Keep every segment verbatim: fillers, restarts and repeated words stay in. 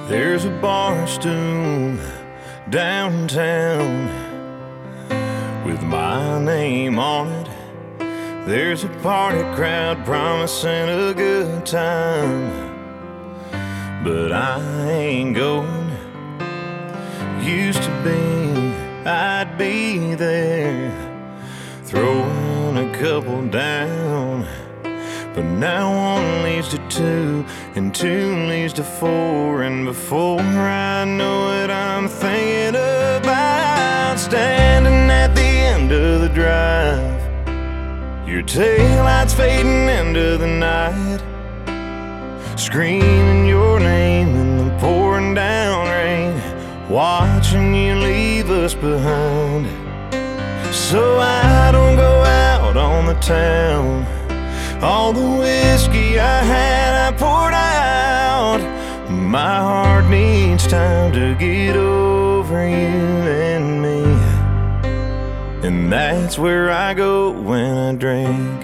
There's a bar stool downtown with my name on it. There's a party crowd promising a good time, but I ain't going. Used to be, I'd be there, throwing a couple down. But now one leads to two, and two leads to four, and before I know it, I'm thinking about standing at the end of the drive, your taillights fading into the night, screaming your name in the pouring down rain, watching you leave us behind. So I don't go out on the town. All the whiskey I had, I poured out. My heart needs time to get over you and me, and that's where I go when I drink.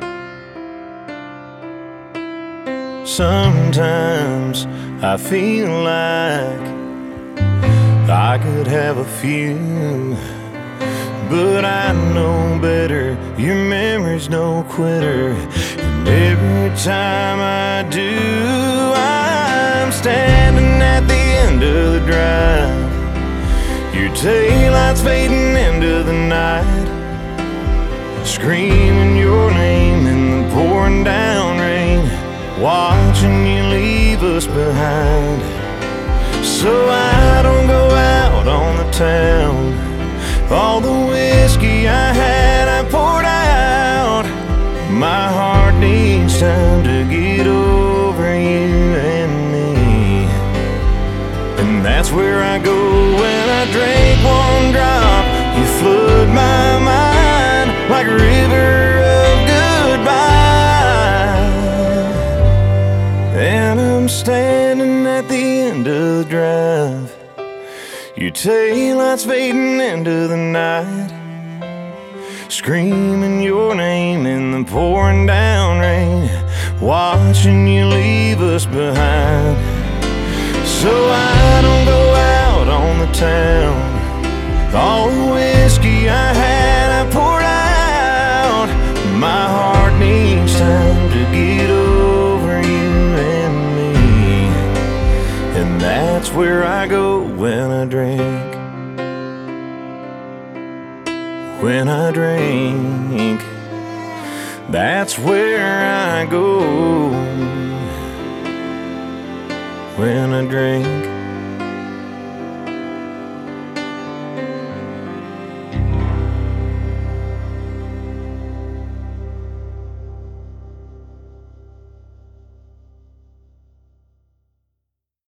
Sometimes I feel like I could have a few, but I know better, your memory's no quitter. And every time I do, I'm standing at the end of the drive, your taillights fading into the night, screaming your name in the pouring down rain, watching you leave us behind. So I don't go out on the town. All the whiskey I had, I poured out. My heart needs time to get over you and me, and that's where I go when I drink one drop. You flood my mind like a river of goodbye, and I'm standing at the end of the drive, your taillights fading into the night, screaming your name in the pouring down rain, watching you leave us behind. So I don't go out on the town. All the whiskey I had, I poured out. My heart needs time to get over you and me, and that's where I go when I drink. When I drink, that's where I go. When I drink.